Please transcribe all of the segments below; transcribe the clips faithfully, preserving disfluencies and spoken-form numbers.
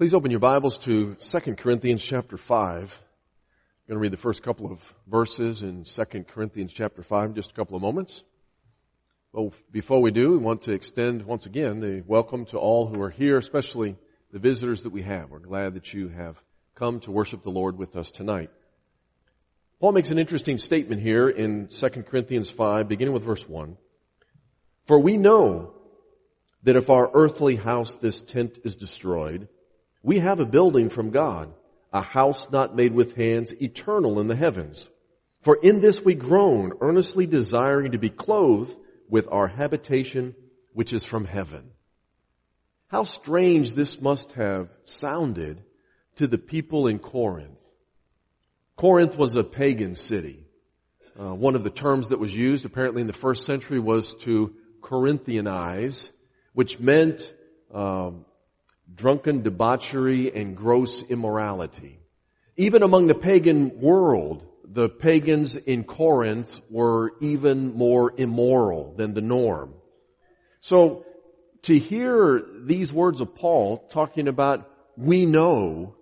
Please open your Bibles to Second Corinthians chapter five. I'm going to read the first couple of verses in Second Corinthians chapter five in just a couple of moments. Well, before we do, we want to extend once again the welcome to all who are here, especially the visitors that we have. We're glad that you have come to worship the Lord with us tonight. Paul makes an interesting statement here in Second Corinthians five, beginning with verse one. For we know that if our earthly house, this tent, is destroyed, we have a building from God, a house not made with hands, eternal in the heavens. For in this we groan, earnestly desiring to be clothed with our habitation, which is from heaven. How strange this must have sounded to the people in Corinth. Corinth was a pagan city. Uh, one of the terms that was used apparently in the first century was to Corinthianize, which meant um, drunken debauchery and gross immorality. Even among the pagan world, the pagans in Corinth were even more immoral than the norm. So to hear these words of Paul talking about, we know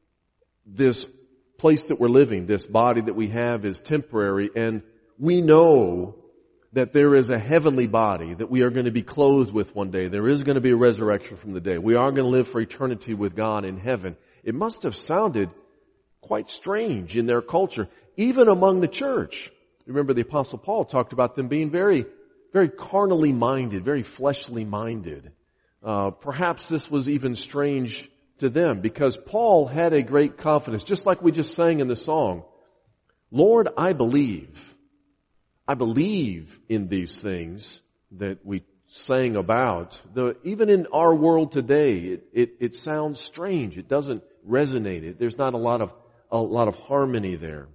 this place that we're living, this body that we have is temporary, and we know that there is a heavenly body that we are going to be clothed with one day. There is going to be a resurrection from the dead. We are going to live for eternity with God in heaven. It must have sounded quite strange in their culture, even among the church. Remember, the Apostle Paul talked about them being very, very carnally minded, very fleshly minded. Uh, perhaps this was even strange to them because Paul had a great confidence, just like we just sang in the song. Lord, I believe. I believe in these things that we sang about. The, even in our world today, it, it, it sounds strange. It doesn't resonate. It, there's not a lot of a lot of harmony there.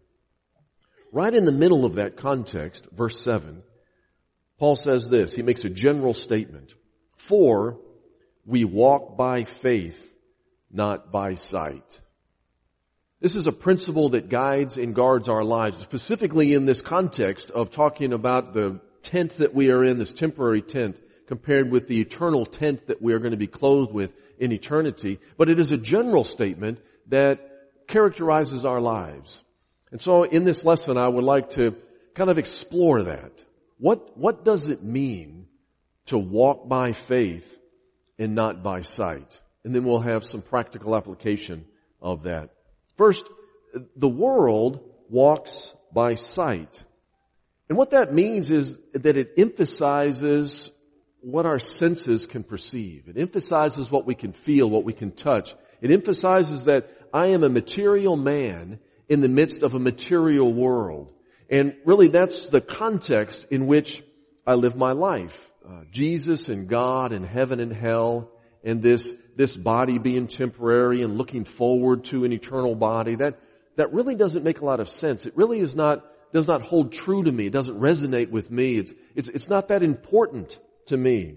Right in the middle of that context, verse seven, Paul says this. He makes a general statement. For we walk by faith, not by sight. This is a principle that guides and guards our lives, specifically in this context of talking about the tent that we are in, this temporary tent, compared with the eternal tent that we are going to be clothed with in eternity. But it is a general statement that characterizes our lives. And so in this lesson, I would like to kind of explore that. What, what does it mean to walk by faith and not by sight? And then we'll have some practical application of that. First, the world walks by sight. And what that means is that it emphasizes what our senses can perceive. It emphasizes what we can feel, what we can touch. It emphasizes that I am a material man in the midst of a material world. And really that's the context in which I live my life. Uh, Jesus and God and heaven and hell and this this body being temporary and looking forward to an eternal body, that that really doesn't make a lot of sense. It really is not does not hold true to me. It doesn't resonate with me. It's it's it's not that important to me.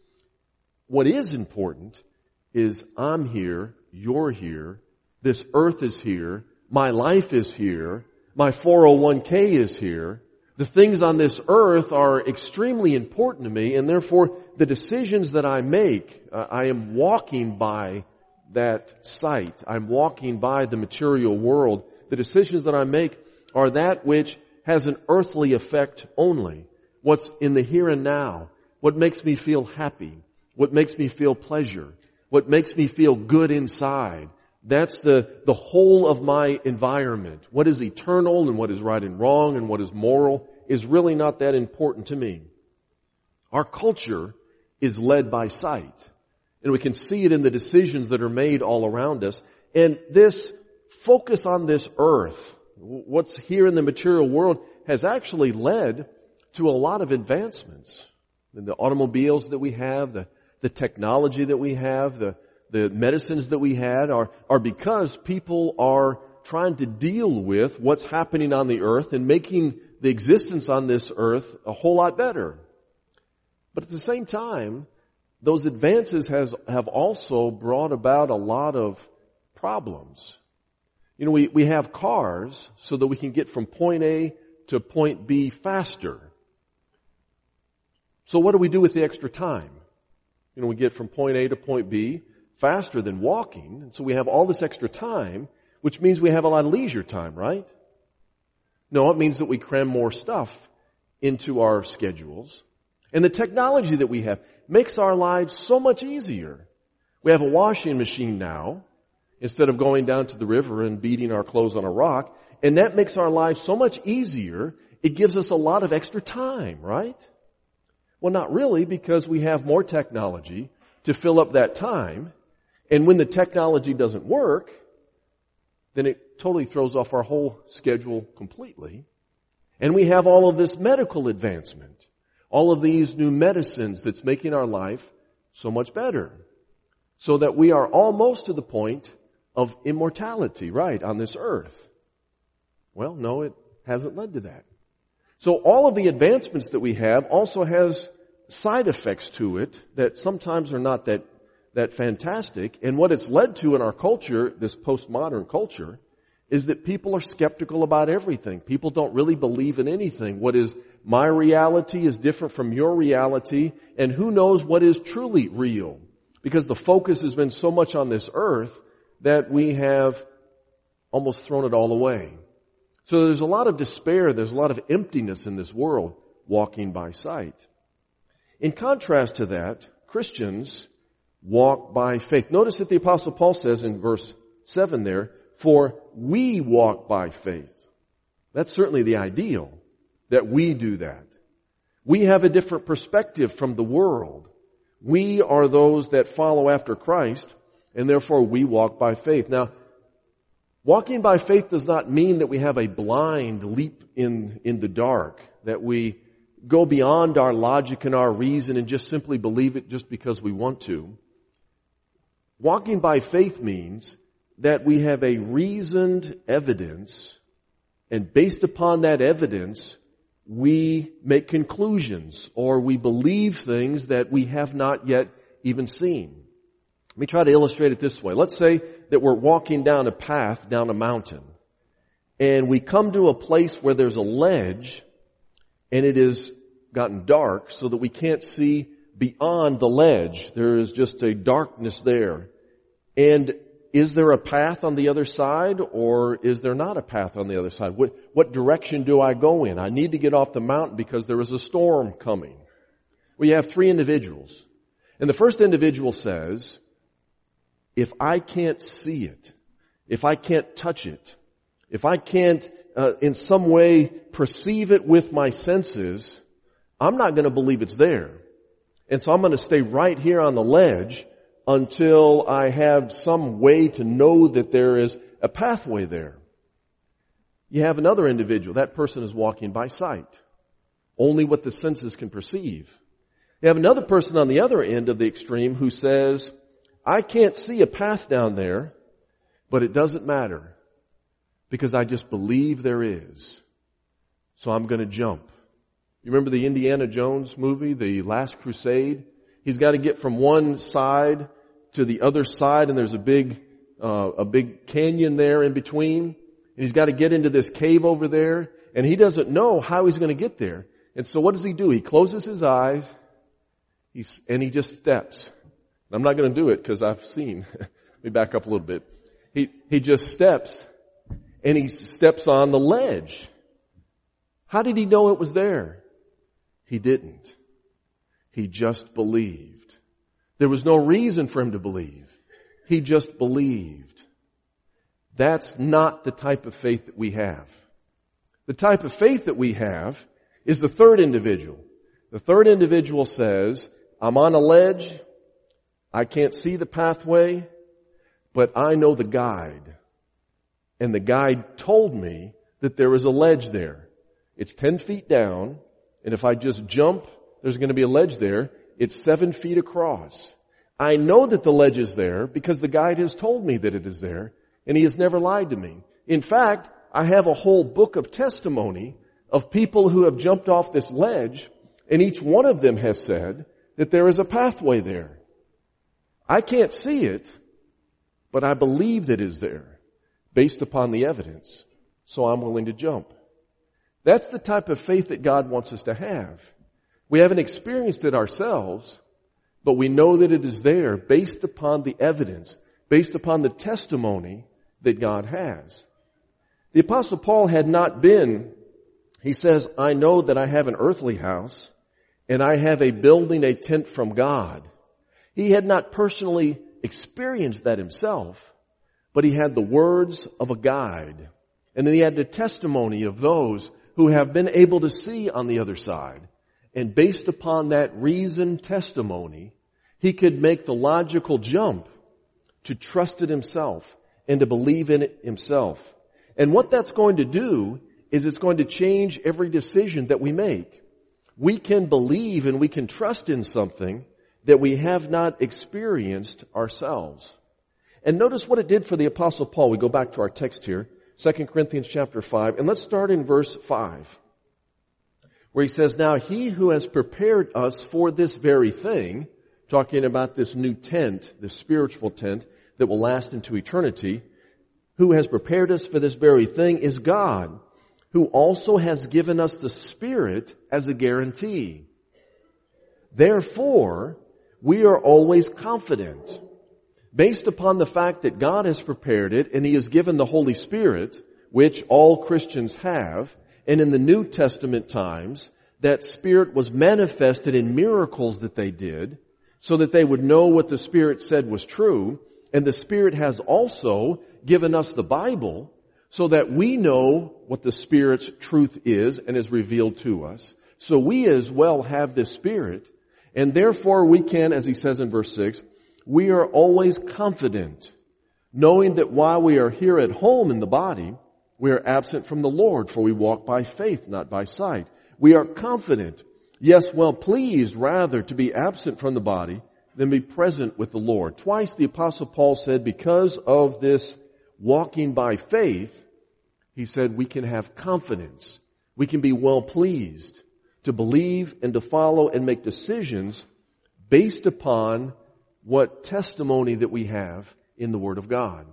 What is important is I'm here, you're here, this earth is here, my life is here, my four oh one k is here. The things on this earth are extremely important to me, and therefore the decisions that I make, uh, I am walking by that sight. I'm walking by the material world. The decisions that I make are that which has an earthly effect only. What's in the here and now. What makes me feel happy. What makes me feel pleasure. What makes me feel good inside. That's the, the whole of my environment. What is eternal and what is right and wrong and what is moral is really not that important to me. Our culture is led by sight. And we can see it in the decisions that are made all around us. And this focus on this earth, what's here in the material world, has actually led to a lot of advancements. In the automobiles that we have, the, the technology that we have, the The medicines that we had are, are because people are trying to deal with what's happening on the earth and making the existence on this earth a whole lot better. But at the same time, those advances has, have also brought about a lot of problems. You know, we, we have cars so that we can get from point A to point B faster. So what do we do with the extra time? You know, we get from point A to point B. faster than walking. And so we have all this extra time, which means we have a lot of leisure time, right? No, it means that we cram more stuff into our schedules. And the technology that we have makes our lives so much easier. We have a washing machine now, instead of going down to the river and beating our clothes on a rock. And that makes our lives so much easier. It gives us a lot of extra time, right? Well, not really, because we have more technology to fill up that time. And when the technology doesn't work, then it totally throws off our whole schedule completely. And we have all of this medical advancement, all of these new medicines that's making our life so much better, so that we are almost to the point of immortality, right, on this earth. Well, no, it hasn't led to that. So all of the advancements that we have also has side effects to it that sometimes are not that, that fantastic. And what it's led to in our culture, this postmodern culture, is that people are skeptical about everything. People don't really believe in anything. What is my reality is different from your reality, and who knows what is truly real? Because the focus has been so much on this earth that we have almost thrown it all away. So there's a lot of despair, there's a lot of emptiness in this world, walking by sight. In contrast to that, Christians walk by faith. Notice that the Apostle Paul says in verse seven there, for we walk by faith. That's certainly the ideal, that we do that. We have a different perspective from the world. We are those that follow after Christ, and therefore we walk by faith. Now, walking by faith does not mean that we have a blind leap in, in the dark, that we go beyond our logic and our reason and just simply believe it just because we want to. Walking by faith means that we have a reasoned evidence, and based upon that evidence, we make conclusions or we believe things that we have not yet even seen. Let me try to illustrate it this way. Let's say that we're walking down a path, down a mountain, and we come to a place where there's a ledge, and it has gotten dark so that we can't see beyond the ledge. There is just a darkness there. And is there a path on the other side, or is there not a path on the other side? What, what direction do I go in? I need to get off the mountain because there is a storm coming. Well, you have three individuals. And the first individual says, if I can't see it, if I can't touch it, if I can't uh, in some way perceive it with my senses, I'm not going to believe it's there. And so I'm going to stay right here on the ledge until I have some way to know that there is a pathway there. You have another individual. That person is walking by sight. Only what the senses can perceive. You have another person on the other end of the extreme who says, I can't see a path down there, but it doesn't matter because I just believe there is. So I'm going to jump. You remember the Indiana Jones movie, The Last Crusade? He's got to get from one side to the other side, and there's a big, uh, a big canyon there in between. And he's got to get into this cave over there, and he doesn't know how he's going to get there. And so what does he do? He closes his eyes, he's, and he just steps. I'm not going to do it because I've seen. Let me back up a little bit. He, he just steps, and he steps on the ledge. How did he know it was there? He didn't. He just believed. There was no reason for him to believe. He just believed. That's not the type of faith that we have. The type of faith that we have is the third individual. The third individual says, I'm on a ledge. I can't see the pathway, but I know the guide. And the guide told me that there is a ledge there. It's ten feet down, and if I just jump, there's going to be a ledge there. It's seven feet across. I know that the ledge is there because the guide has told me that it is there, and he has never lied to me. In fact, I have a whole book of testimony of people who have jumped off this ledge, and each one of them has said that there is a pathway there. I can't see it, but I believe that it is there based upon the evidence, so I'm willing to jump. That's the type of faith that God wants us to have. We haven't experienced it ourselves, but we know that it is there based upon the evidence, based upon the testimony that God has. The Apostle Paul had not been, he says, I know that I have an earthly house and I have a building, a tent from God. He had not personally experienced that himself, but he had the words of a guide. And then he had the testimony of those who have been able to see on the other side. And based upon that reasoned testimony, he could make the logical jump to trust it himself and to believe in it himself. And what that's going to do is it's going to change every decision that we make. We can believe and we can trust in something that we have not experienced ourselves. And notice what it did for the Apostle Paul. We go back to our text here, Second Corinthians chapter five, and let's start in verse five, where he says, now he who has prepared us for this very thing, talking about this new tent, this spiritual tent that will last into eternity, who has prepared us for this very thing is God, who also has given us the Spirit as a guarantee. Therefore, we are always confident, based upon the fact that God has prepared it and He has given the Holy Spirit, which all Christians have, and in the New Testament times, that Spirit was manifested in miracles that they did, so that they would know what the Spirit said was true, and the Spirit has also given us the Bible, so that we know what the Spirit's truth is and is revealed to us. So we as well have this Spirit, and therefore we can, as he says in verse six, we are always confident, knowing that while we are here at home in the body, we are absent from the Lord, for we walk by faith, not by sight. We are confident, yes, well pleased rather to be absent from the body than be present with the Lord. Twice the Apostle Paul said, because of this walking by faith, he said we can have confidence. We can be well pleased to believe and to follow and make decisions based upon what testimony that we have in the Word of God.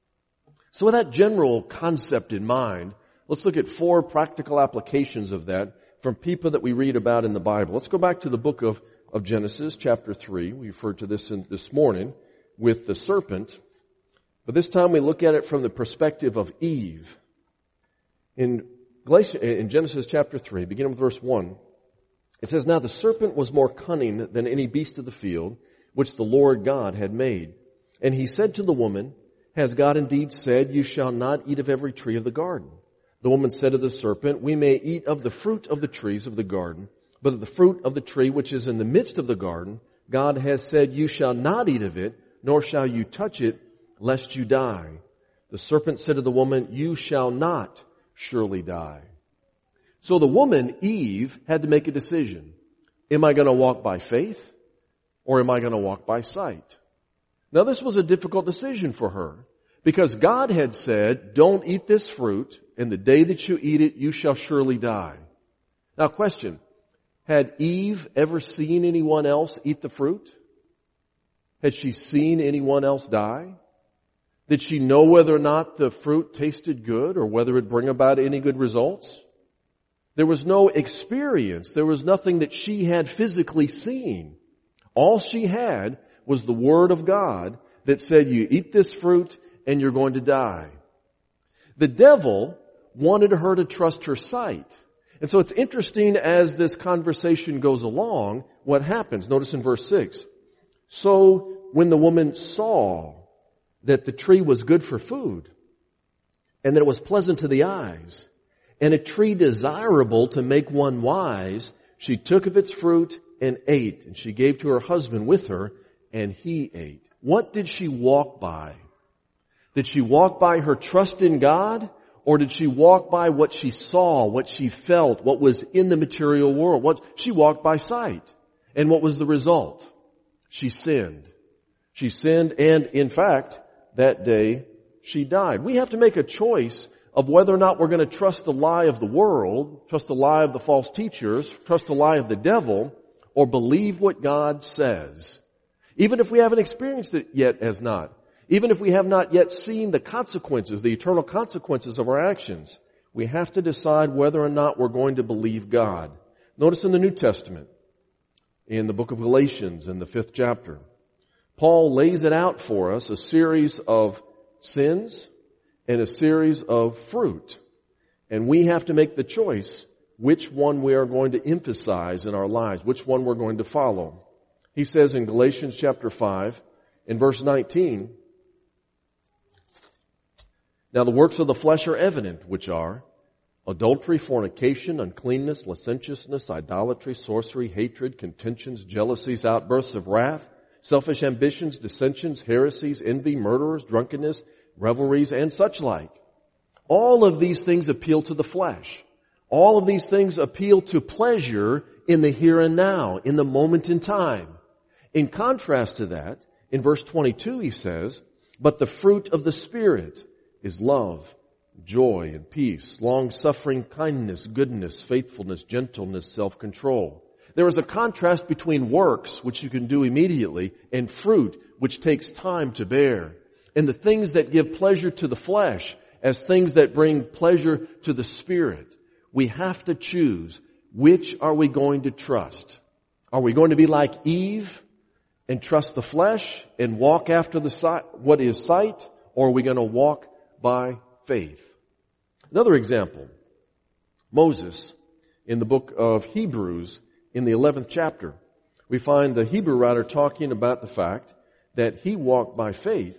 So with that general concept in mind, let's look at four practical applications of that from people that we read about in the Bible. Let's go back to the book of, of Genesis, chapter three. We referred to this in, this morning with the serpent. But this time we look at it from the perspective of Eve. In, Galatians, in Genesis chapter three, beginning with verse one, it says, now the serpent was more cunning than any beast of the field, which the Lord God had made. And he said to the woman, has God indeed said, you shall not eat of every tree of the garden? The woman said to the serpent, we may eat of the fruit of the trees of the garden, but of the fruit of the tree which is in the midst of the garden, God has said, you shall not eat of it, nor shall you touch it, lest you die. The serpent said to the woman, you shall not surely die. So the woman, Eve, had to make a decision. Am I going to walk by faith or am I going to walk by sight? Now this was a difficult decision for her because God had said, don't eat this fruit, and the day that you eat it, you shall surely die. Now question, had Eve ever seen anyone else eat the fruit? Had she seen anyone else die? Did she know whether or not the fruit tasted good or whether it bring about any good results? There was no experience. There was nothing that she had physically seen. All she had was the Word of God that said, you eat this fruit and you're going to die. The devil wanted her to trust her sight. And so it's interesting as this conversation goes along, what happens. Notice in verse six. So when the woman saw that the tree was good for food, and that it was pleasant to the eyes, and a tree desirable to make one wise, she took of its fruit and ate, and she gave to her husband with her, and he ate. What did she walk by? Did she walk by her trust in God, or did she walk by what she saw, what she felt, what was in the material world? What she walked by sight. And what was the result? She sinned. She sinned, and in fact, that day she died. We have to make a choice of whether or not we're going to trust the lie of the world, trust the lie of the false teachers, trust the lie of the devil, or believe what God says. Even if we haven't experienced it yet as not. Even if we have not yet seen the consequences, the eternal consequences of our actions, we have to decide whether or not we're going to believe God. Notice in the New Testament, in the book of Galatians in the fifth chapter. Paul lays it out for us, a series of sins and a series of fruit. And we have to make the choice which one we are going to emphasize in our lives, which one we're going to follow. He says in Galatians chapter five, in verse nineteen, "Now the works of the flesh are evident, which are adultery, fornication, uncleanness, licentiousness, idolatry, sorcery, hatred, contentions, jealousies, outbursts of wrath, selfish ambitions, dissensions, heresies, envy, murderers, drunkenness, revelries, and such like. All of these things appeal to the flesh. All of these things appeal to pleasure in the here and now, in the moment in time." In contrast to that, in verse twenty-two he says, "But the fruit of the Spirit is love, joy, and peace, long-suffering, kindness, goodness, faithfulness, gentleness, self-control." There is a contrast between works, which you can do immediately, and fruit, which takes time to bear. And the things that give pleasure to the flesh as things that bring pleasure to the Spirit. We have to choose, which are we going to trust? Are we going to be like Eve and trust the flesh and walk after the sight, what is sight, or are we going to walk by faith? Another example, Moses in the book of Hebrews in the eleventh chapter. We find the Hebrew writer talking about the fact that he walked by faith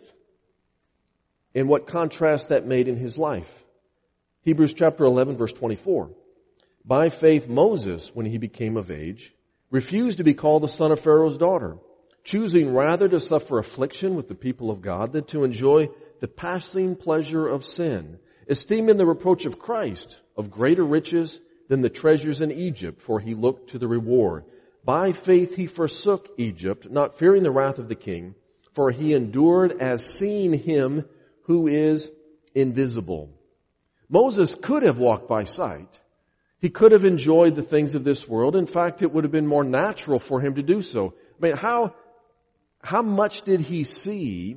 and what contrast that made in his life. Hebrews chapter eleven verse twenty-four. "By faith Moses, when he became of age, refused to be called the son of Pharaoh's daughter, choosing rather to suffer affliction with the people of God than to enjoy the passing pleasure of sin, esteeming the reproach of Christ of greater riches than the treasures in Egypt, for he looked to the reward. By faith he forsook Egypt, not fearing the wrath of the king, for he endured as seeing him who is invisible." Moses could have walked by sight. He could have enjoyed the things of this world. In fact, it would have been more natural for him to do so. I mean, how, how much did he see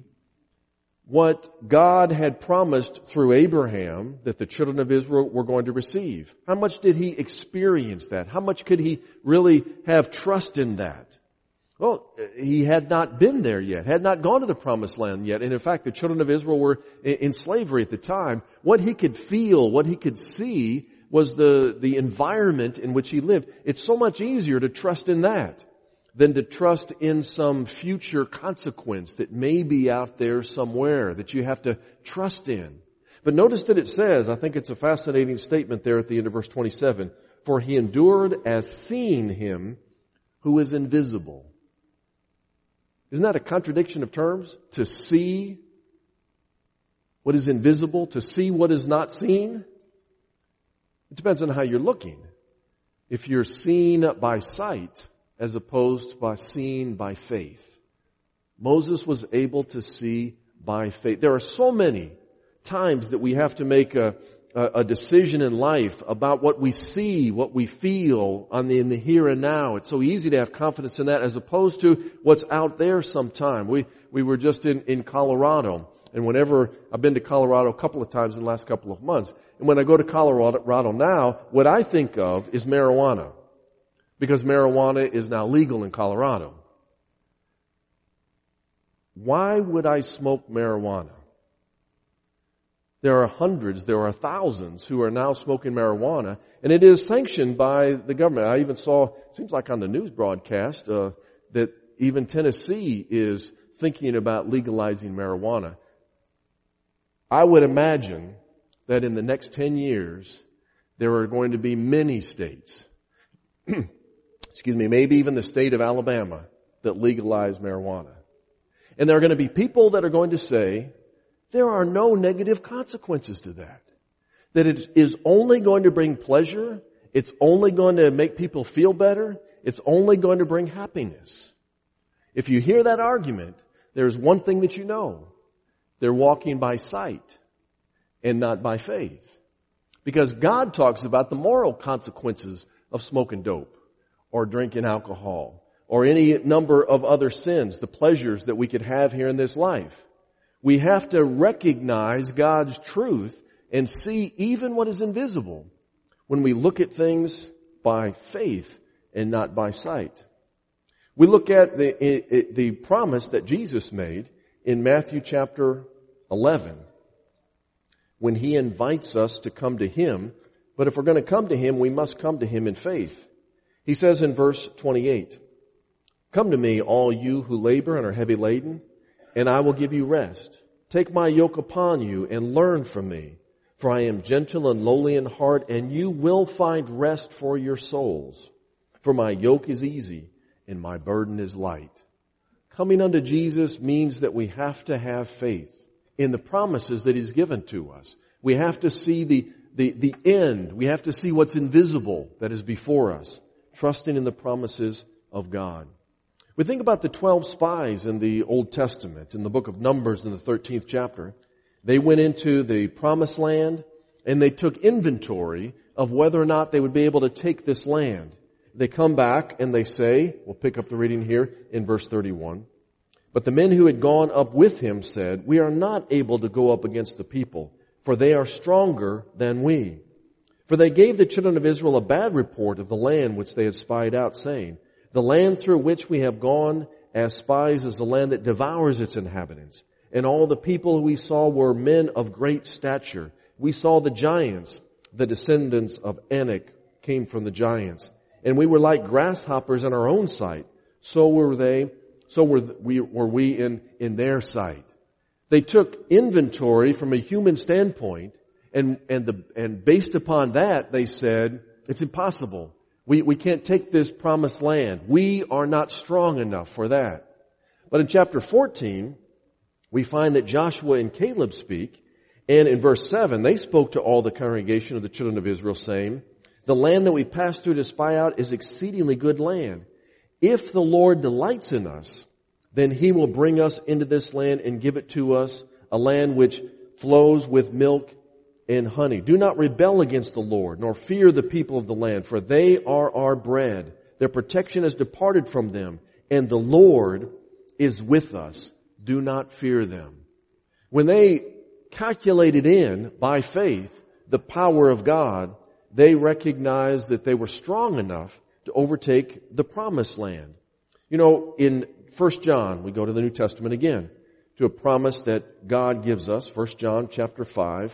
what God had promised through Abraham that the children of Israel were going to receive? How much did he experience that? How much could he really have trust in that? Well, he had not been there yet, had not gone to the promised land yet. And in fact, the children of Israel were in slavery at the time. What he could feel, what he could see was the, the environment in which he lived. It's so much easier to trust in that than to trust in some future consequence that may be out there somewhere that you have to trust in. But notice that it says, I think it's a fascinating statement there at the end of verse twenty-seven, "For he endured as seeing him who is invisible." Isn't that a contradiction of terms? To see what is invisible, to see what is not seen? It depends on how you're looking. If you're seen by sight as opposed to by seeing by faith. Moses was able to see by faith. There are so many times that we have to make a, a, a decision in life about what we see, what we feel on the, in the here and now. It's so easy to have confidence in that as opposed to what's out there sometime. We, we were just in, in Colorado. And whenever, I've been to Colorado a couple of times in the last couple of months. And when I go to Colorado now, what I think of is marijuana. Because marijuana is now legal in Colorado. Why would I smoke marijuana? There are hundreds, there are thousands who are now smoking marijuana, and it is sanctioned by the government. I even saw, it seems like on the news broadcast, uh, that even Tennessee is thinking about legalizing marijuana. I would imagine that in the next ten years, there are going to be many states, excuse me, maybe even the state of Alabama, that legalize marijuana. And there are going to be people that are going to say, there are no negative consequences to that. That it is only going to bring pleasure. It's only going to make people feel better. It's only going to bring happiness. If you hear that argument, there's one thing that you know. They're walking by sight and not by faith. Because God talks about the moral consequences of smoking dope or drinking alcohol or any number of other sins, the pleasures that we could have here in this life. We have to recognize God's truth and see even what is invisible when we look at things by faith and not by sight. We look at the, the promise that Jesus made in Matthew chapter eleven when He invites us to come to Him. But if we're going to come to Him, we must come to Him in faith. He says in verse twenty-eight, "Come to me, all you who labor and are heavy laden, and I will give you rest. Take my yoke upon you and learn from me, for I am gentle and lowly in heart, and you will find rest for your souls. For my yoke is easy and my burden is light." Coming unto Jesus means that we have to have faith in the promises that He's given to us. We have to see the, the, the end. We have to see what's invisible that is before us, trusting in the promises of God. We think about the twelve spies in the Old Testament, in the book of Numbers in the thirteenth chapter. They went into the promised land and they took inventory of whether or not they would be able to take this land. They come back and they say, we'll pick up the reading here in verse thirty-one. "But the men who had gone up with him said, 'We are not able to go up against the people, for they are stronger than we.' For they gave the children of Israel a bad report of the land which they had spied out, saying, 'The land through which we have gone as spies is a land that devours its inhabitants. And all the people we saw were men of great stature. We saw the giants. The descendants of Anak came from the giants. And we were like grasshoppers in our own sight. So were they, so were we, were we in, in their sight.'" They took inventory from a human standpoint, and, and the, and based upon that, they said, it's impossible. We, we can't take this promised land. We are not strong enough for that. But in chapter fourteen, we find that Joshua and Caleb speak, and in verse seven, they spoke to all the congregation of the children of Israel, saying, "The land that we passed through to spy out is exceedingly good land. If the Lord delights in us, then He will bring us into this land and give it to us, a land which flows with milk and honey. Do not rebel against the Lord, nor fear the people of the land, for they are our bread. Their protection has departed from them, and the Lord is with us. Do not fear them." When they calculated in, by faith, the power of God, they recognized that they were strong enough to overtake the promised land. You know, in First John, we go to the New Testament again, to a promise that God gives us, First John chapter five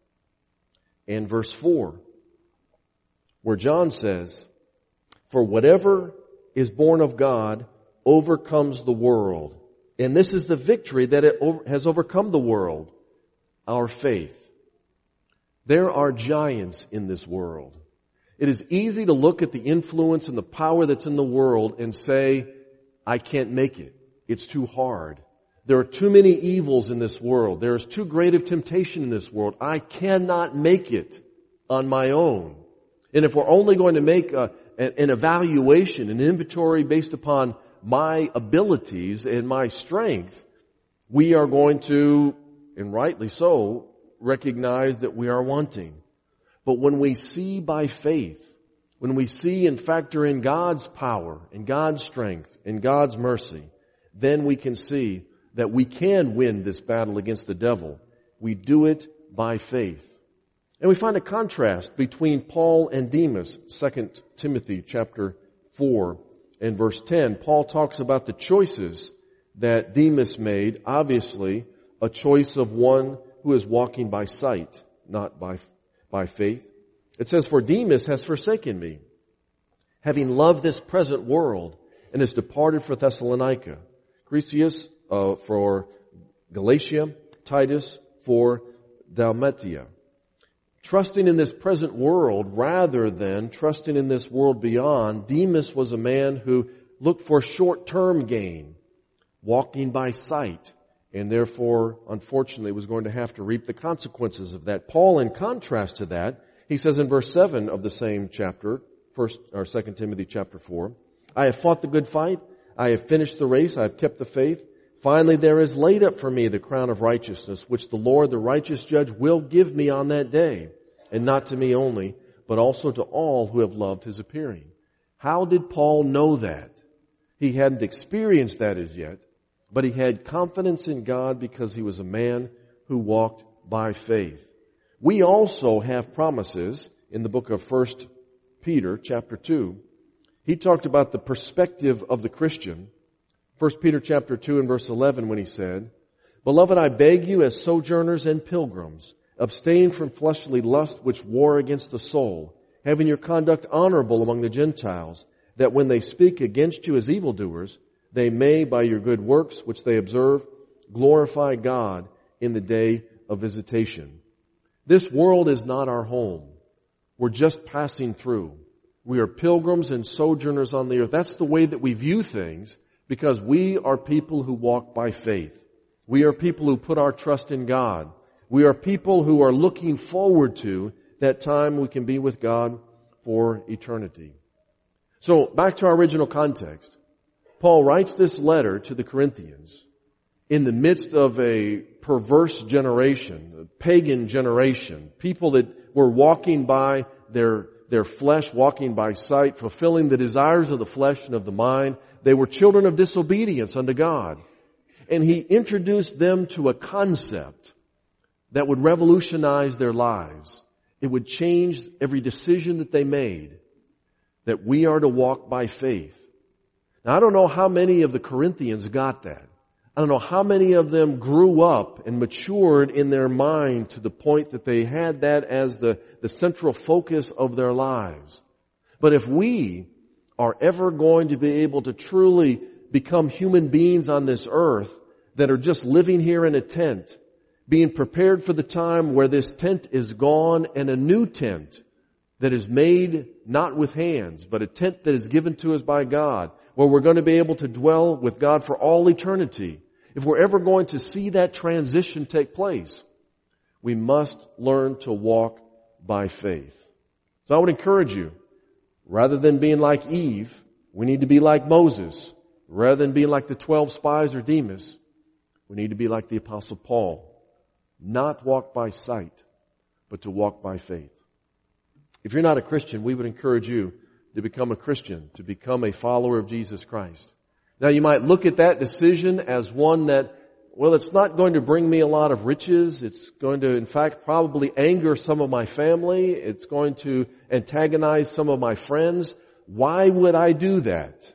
and verse four, where John says, "For whatever is born of God overcomes the world. And this is the victory that it has overcome the world, our faith." There are giants in this world. It is easy to look at the influence and the power that's in the world and say, I can't make it. It's too hard. There are too many evils in this world. There is too great of temptation in this world. I cannot make it on my own. And if we're only going to make a, an evaluation, an inventory based upon my abilities and my strength, we are going to, and rightly so, recognize that we are wanting. But when we see by faith, when we see and factor in God's power and God's strength and God's mercy, then we can see that we can win this battle against the devil. We do it by faith. And we find a contrast between Paul and Demas, Second Timothy chapter four and verse ten. Paul talks about the choices that Demas made, obviously a choice of one who is walking by sight, not by, by faith. It says, "For Demas has forsaken me, having loved this present world, and has departed for Thessalonica. Crescens uh, for Galatia, Titus for Dalmatia." Trusting in this present world rather than trusting in this world beyond, Demas was a man who looked for short-term gain, walking by sight, and therefore, unfortunately, was going to have to reap the consequences of that. Paul, in contrast to that, he says in verse seven of the same chapter, first or Second Timothy chapter four, "I have fought the good fight, I have finished the race, I have kept the faith. Finally, there is laid up for me the crown of righteousness, which the Lord, the righteous judge, will give me on that day, and not to me only, but also to all who have loved His appearing." How did Paul know that? He hadn't experienced that as yet, but he had confidence in God because he was a man who walked by faith. We also have promises in the book of First Peter chapter two He talked about the perspective of the Christian. First Peter chapter two and verse eleven when he said, "Beloved, I beg you as sojourners and pilgrims, abstain from fleshly lust which war against the soul, having your conduct honorable among the Gentiles, that when they speak against you as evildoers, they may, by your good works which they observe, glorify God in the day of visitation." This world is not our home. We're just passing through. We are pilgrims and sojourners on the earth. That's the way that we view things, because we are people who walk by faith. We are people who put our trust in God. We are people who are looking forward to that time we can be with God for eternity. So, back to our original context. Paul writes this letter to the Corinthians in the midst of a perverse generation, a pagan generation, people that were walking by their, their flesh, walking by sight, fulfilling the desires of the flesh and of the mind. They were children of disobedience unto God. And he introduced them to a concept that would revolutionize their lives. It would change every decision that they made, that we are to walk by faith. Now, I don't know how many of the Corinthians got that. I don't know how many of them grew up and matured in their mind to the point that they had that as the, the central focus of their lives. But if we are ever going to be able to truly become human beings on this earth that are just living here in a tent, being prepared for the time where this tent is gone and a new tent that is made not with hands, but a tent that is given to us by God, where we're going to be able to dwell with God for all eternity. If we're ever going to see that transition take place, we must learn to walk by faith. So I would encourage you, rather than being like Eve, we need to be like Moses. Rather than being like the twelve spies or Demas, we need to be like the Apostle Paul. Not walk by sight, but to walk by faith. If you're not a Christian, we would encourage you to become a Christian, to become a follower of Jesus Christ. Now, you might look at that decision as one that, well, it's not going to bring me a lot of riches. It's going to, in fact, probably anger some of my family. It's going to antagonize some of my friends. Why would I do that?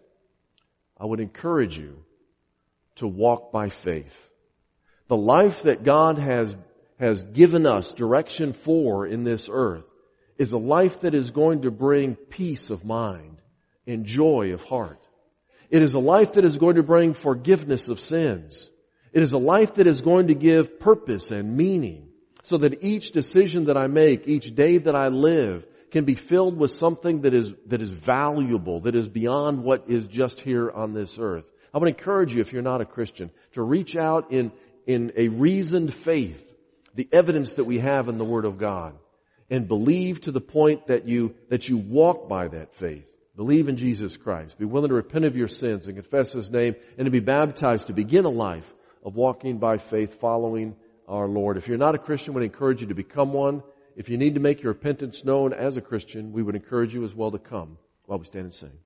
I would encourage you to walk by faith. The life that God has, has given us direction for in this earth is a life that is going to bring peace of mind and joy of heart. It is a life that is going to bring forgiveness of sins. It is a life that is going to give purpose and meaning, so that each decision that I make, each day that I live, can be filled with something that is, that is valuable, that is beyond what is just here on this earth. I would encourage you, if you're not a Christian, to reach out in, in a reasoned faith, the evidence that we have in the Word of God, and believe to the point that you, that you walk by that faith. Believe in Jesus Christ. Be willing to repent of your sins and confess His name, and to be baptized to begin a life of walking by faith, following our Lord. If you're not a Christian, we would encourage you to become one. If you need to make your repentance known as a Christian, we would encourage you as well to come while we stand and sing.